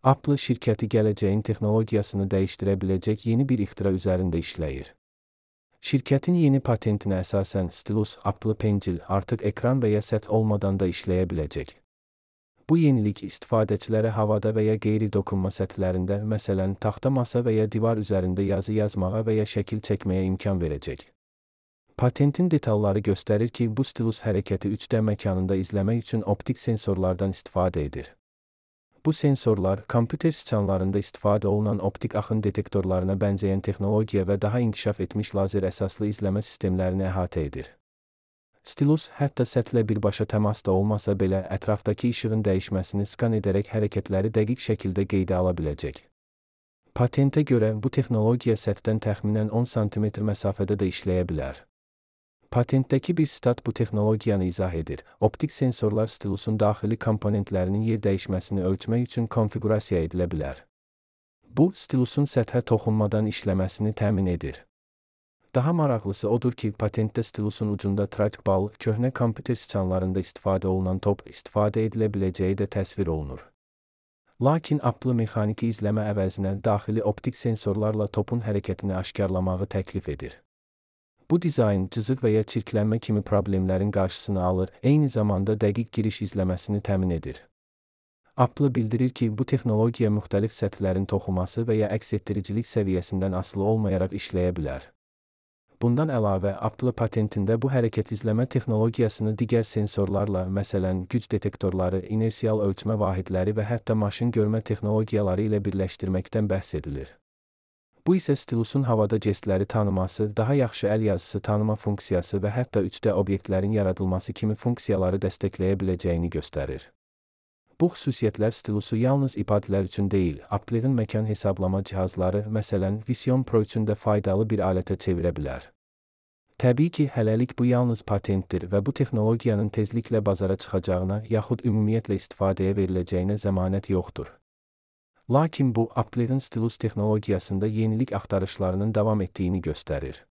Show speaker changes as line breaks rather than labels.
Apple şirkəti gələcəyin texnologiyasını dəyişdirə biləcək yeni bir ixtira üzərində işləyir. Şirkətin yeni patentinə əsasən Stylus Apple Pencil artıq ekran və ya səth olmadan da işləyə biləcək. Bu yenilik istifadəçilərə havada və ya qeyri-dokunma səthlərində, məsələn, taxta masa və ya divar üzərində yazı yazmağa və ya şəkil çəkməyə imkan verəcək. Patentin detalları göstərir ki, bu stylus hərəkəti 3D məkanında izləmək üçün optik sensorlardan istifadə edir. Bu sensorlar, kompüter siçanlarında istifadə olunan optik axın detektorlarına bənzəyən texnologiya və daha inkişaf etmiş lazer əsaslı izləmə sistemlərini əhatə edir. Stylus, hətta səthlə birbaşa təmasda olmasa belə, ətrafdakı işığın dəyişməsini skan edərək hərəkətləri dəqiq şəkildə qeydə ala biləcək. Patentə görə, bu texnologiya səthdən təxminən 10 sm məsafədə də işləyə bilər. Patentdəki bir stat bu texnologiyanı izah edir. Optik sensorlar stylusun daxili komponentlərinin yer dəyişməsini ölçmək üçün konfiqurasiya edilə bilər. Bu, stylusun səthə toxunmadan işləməsini təmin edir. Daha maraqlısı odur ki, patentdə stylusun ucunda trackball, köhnə kompüter siçanlarında istifadə olunan top istifadə edilə biləcəyi də təsvir olunur. Lakin Apple mexaniki izləmə əvəzinə daxili optik sensorlarla topun hərəkətini aşkarlamağı təklif edir. Bu dizayn cızıq və ya çirklənmə kimi problemlərin qarşısını alır, eyni zamanda dəqiq giriş izləməsini təmin edir. Apple bildirir ki, bu texnologiya müxtəlif səthlərin toxuması və ya əks etdiricilik səviyyəsindən asılı olmayaraq işləyə bilər. Bundan əlavə, Apple patentində bu hərəkət izləmə texnologiyasını digər sensorlarla, məsələn, güc detektorları, inersial ölçmə vahidləri və hətta maşın görmə texnologiyaları ilə birləşdirməkdən bəhs edilir. Bu isə stylusun havada jestləri tanıması, daha yaxşı əl yazısı tanıma funksiyası və hətta 3D obyektlərin yaradılması kimi funksiyaları dəstəkləyə biləcəyini göstərir. Bu xüsusiyyətlər stylusu yalnız iPadlər üçün deyil, Apple'ın məkan hesablama cihazları, məsələn, Vision Pro üçün də faydalı bir alətə çevirə bilər. Təbii ki, hələlik bu yalnız patentdir və bu texnologiyanın tezliklə bazara çıxacağına, yaxud ümumiyyətlə istifadəyə veriləcəyinə zəmanət yoxdur. Lakin bu, Apple'ın stylus texnologiyasında yenilik axtarışlarının davam etdiyini göstərir.